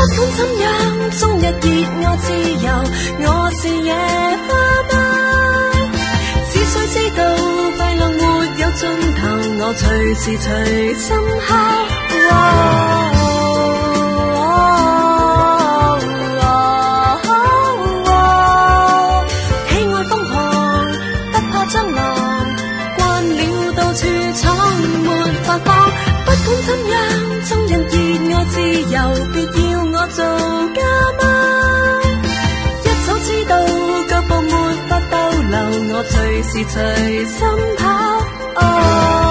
管怎樣，終日熱愛自由，我是野花貓。只需知道快樂沒有盡頭，我隨時隨心敲。不管怎樣，眾人熱愛自由，別要我做家貓。一早知道腳步沒法逗留，我隨時隨心跑。